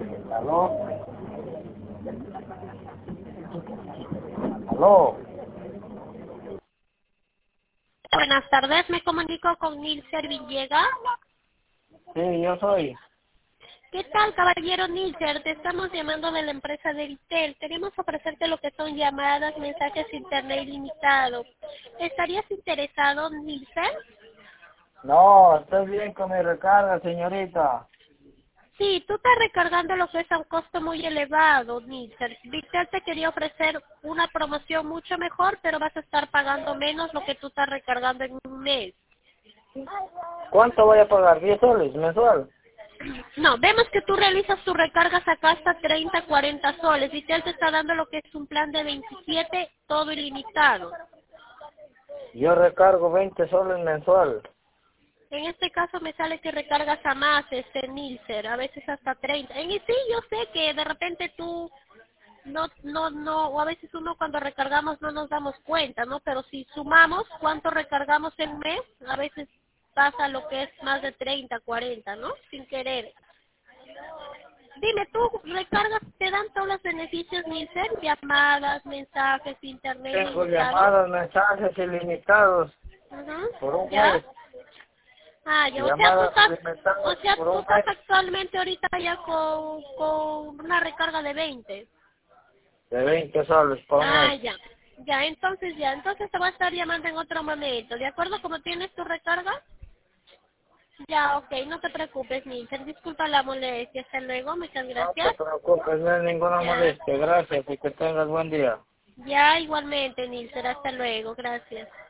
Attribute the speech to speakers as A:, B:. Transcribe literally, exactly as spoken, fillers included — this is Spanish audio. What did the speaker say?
A: ¿Aló? ¿Aló?
B: Buenas tardes, me comunico con Nilser Villegas.
A: Sí, yo soy.
B: ¿Qué tal, caballero Nilser? Te estamos llamando de la empresa de Vitel. Queremos ofrecerte lo que son llamadas, mensajes internet ilimitado. ¿Estarías interesado, Nilser?
A: No, estoy bien con mi recarga, señorita.
B: Sí, tú estás recargando lo que es a un costo muy elevado, Nilser. Vitel te quería ofrecer una promoción mucho mejor, pero vas a estar pagando menos lo que tú estás recargando en un mes.
A: ¿Cuánto voy a pagar? ¿diez soles mensual?
B: No, vemos que tú realizas tus recargas acá hasta treinta, cuarenta soles. Vitel te está dando lo que es un plan de veintisiete, todo ilimitado.
A: Yo recargo veinte soles mensual.
B: En este caso me sale que recargas a más, este Nilser, a veces hasta treinta. En sí, yo sé que de repente tú no, no, no, o a veces uno cuando recargamos no nos damos cuenta, ¿no? Pero si sumamos cuánto recargamos en mes, a veces pasa lo que es más de treinta, cuarenta, ¿no? Sin querer. Dime, ¿tú recargas, te dan todos los beneficios, Nilser? Llamadas, mensajes, internet
A: Tengo
B: ilimitado.
A: llamadas, mensajes ilimitados
B: Ujú,
A: por un
B: ¿ya?
A: mes.
B: Ah, ya, o sea, tú
A: Llamadas
B: estás, o
A: ilimitadas
B: sea,
A: por
B: tú
A: un
B: estás
A: mes.
B: actualmente ahorita ya con, con una recarga de veinte.
A: De veinte soles por
B: Ah,
A: mes.
B: ya. Ya, entonces ya, entonces te voy a estar llamando en otro momento, ¿de acuerdo? Como tienes tu recarga. Ya, ok, no te preocupes, Nilser. Disculpa la molestia. Hasta luego, muchas
A: No te
B: gracias.
A: preocupes, no hay ninguna
B: Ya,
A: molestia. Gracias y que tengas buen día.
B: ya igualmente, Nilser. Hasta luego, gracias.